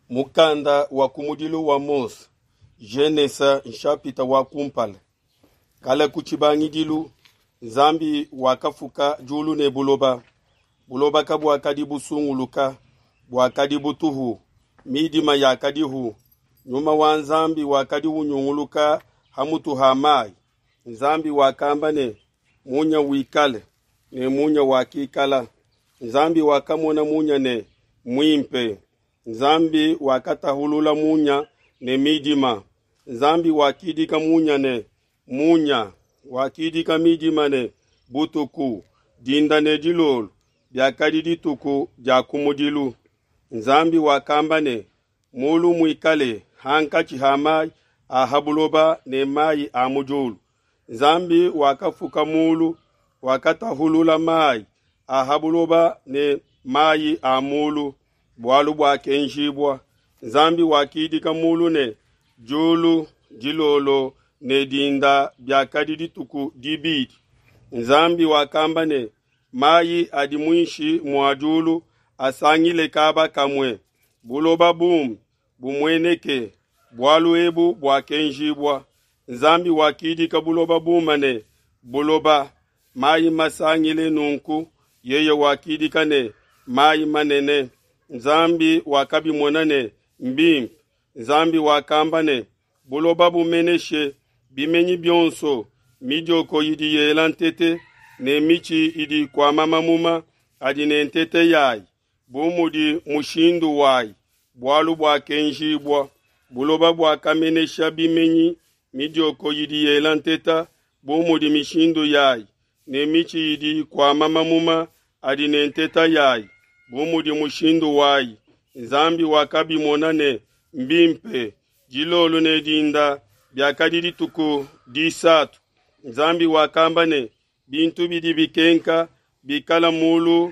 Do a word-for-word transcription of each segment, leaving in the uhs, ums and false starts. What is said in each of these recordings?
Mukanda wa kumudilu wa Mose, Genesa nshapita wa kumpala. Kala kuchibangi dilu, Zambi wakafuka julu ne buloba. Buloba kabu wakadibu sunguluka, wakadibu tuhu, midima ya kadihu. Nyuma wa Zambi wakadibu nyunguluka, hamutu hamai. Zambi wakambane, munya wikale, ne munya wakikala. Zambi wakamona munya ne, mwimpe. Zambi wakatahulula munya ne midima. Zambi wakidika munya ne munya. Wakidika midima ne butuku. Dinda ne dilol. Biakadidi tuku jakumudilu. Zambi wakamba ne mulu mwikale hankachi hamai ahabuloba ne mai amujulu. Zambi wakafuka mulu wakatahulula mai ahabuloba ne mai amulu. Bwalu bwa kenjibwa. Zambi wakidika mulu ne julu dilolo ne dinda biakadidi tuku dibidi. Zambi wakamba ne mayi adimwishi mwajulu asangile kaba kamwe. Buloba bum bumweneke bwalu ebu bwa kenjibwa. Zambi wakidika buloba bumane buloba mayi masangile nunku yeye wakidika ne mayi manene. Zambi wakabi monane mbim. Zambi wakambane buloba bumeneshe bimenyi byonso midioko yidi yelantete ne michi idi kwa mama muma adine ntete yai bumudi mushindu wai bwalu bwa kenjibwa buloba bwa kamenesha bimenyi midioko yidi yelanteta bumudi mishindu yai ne michi idi kwa mama muma adine nteta yai bumudi mushindu wai. Zambi wakabi monane mbimpe jilolo ne dinda biakadidi tuku disatu. Zambi wakambane bintu bidi bikenka bikala mulu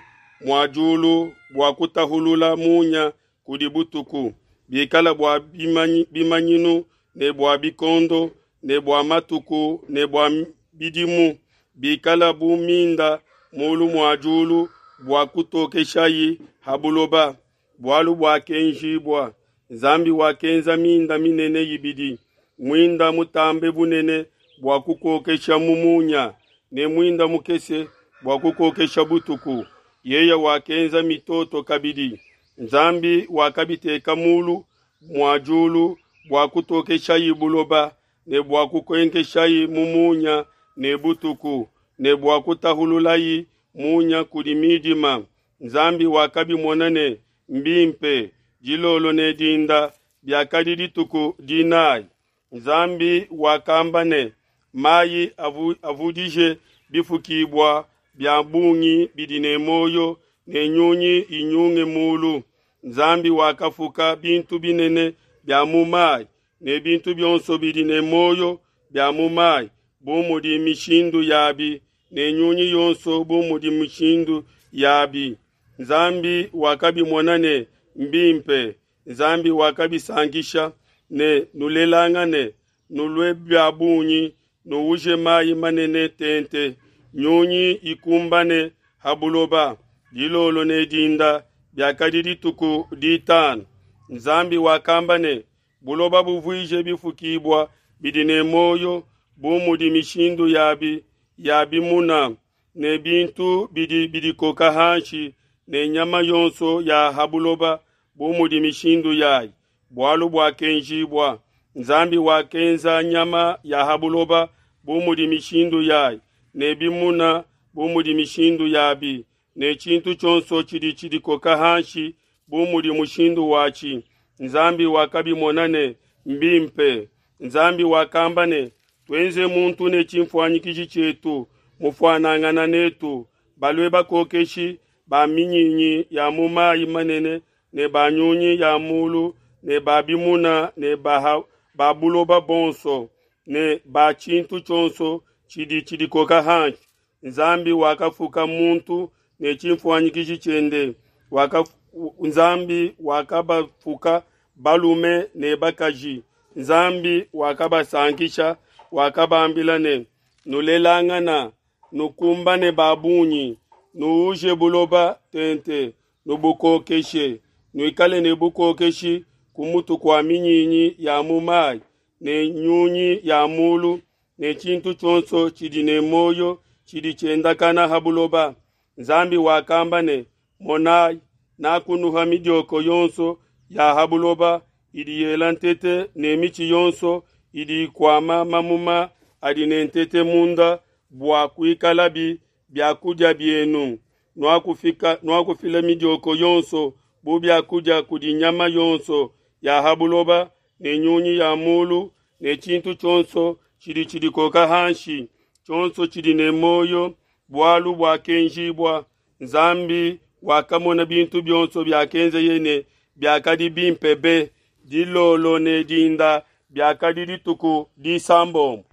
mwajulu bwa kutahulula munya kudibutuku bikala bwa bimanyi, bimanyinu ne bwa bikondo ne bwa matuku ne bwa bidimu bikala buminda mulu mwajulu bwa kutokeshayi habuloba bwalu bwa kenjibwa. Zambi wakenza minda minene yibidi mwinda mutambe bunene bwa kukokesha mumunya ne mwinda mukese bwa kukokesha butuku yeye wakenza mitoto kabidi. Zambi wakabiteka mulu mwajulu bwa kutokesha yibuloba ne bwa kukoenkesha yi mumunya ne butuku ne bwa kutahululayi munya kudimidima. Zambi wakabi monane mbimpe jilolo ne dinda biakadidi tuku dinai. Zambi wakambane mayi avu, avudije bifukibwa biabungi bidine moyo ne nyunyi inyunge mulu. Zambi wakafuka bintu binene biamumai ne bintu byonso bidine moyo biamumai bumudi mishindu yabi ne nyunyi yonso bumudi mishindu yabi. Zambi wakabi monane mbimpe. Zambi wakabi sangisha ne nulelangane nulwe biabunyi nuuje mayi manene tente nyunyi ikumbane habuloba dilolo ne dinda biakadidi tuku ditan. Zambi wakambane buloba buvuije bifukibwa bidine moyo bumudi mishindu yabi yabi muna ne bintu bidi bidi koka hanshi ne nyama yonso ya habuloba bumudi mishindu yai bwalu bwa kenjibwa. Zambi wakenza nyama ya habuloba bumudi mishindu yai ne bimuna bumudi mishindu yabi ne chintu chonso chidi chidi koka hanshi bumudi mushindu wachi. Zambi wakabi monane mbimpe. Zambi wakambane twenze muntu ne chimfwanyikishi chetu mufwanangana netu balwe bakokeshi ba minyinyi ya mumayi manene ne banyunyi ya mulu ne babimuna ne baha babuloba bonso ne ba chintu chonso chidi chidi koka hanchi. Zambi wakafuka muntu ne chimfwanyikishi chende waka Zambi wakabafuka balume ne bakaji. Zambi wakabasankisha wakabambila ne nulelangana nukumbane babunyi nuuje buloba tente nubukokeshe nuikale ne bukokeshi kumutu kwa minyinyi ya mumai ne nyunyi ya mulu ne chintu chonso chidi ne moyo chidi chendakana habuloba. Nzambi wakamba ne monai na kunuha midioko yonso ya habuloba idi yelantete ne michi yonso idi kwama mamuma adi nentete munda bwa kuikalabi bya kuja bienu nwakufika nwakufile midioko yonso bubya kuja kudi nyama yonso ya habuloba ne nyunyi ya mulu ne chintu chonso chidi chidi koka hanshi chonso chidi ne moyo bwalu bwa kenjibwa. Nzambi wakamona bintu byonso bya kenze yene byakadi bimpebe dilolo ne dinda byakadi dituku disambo.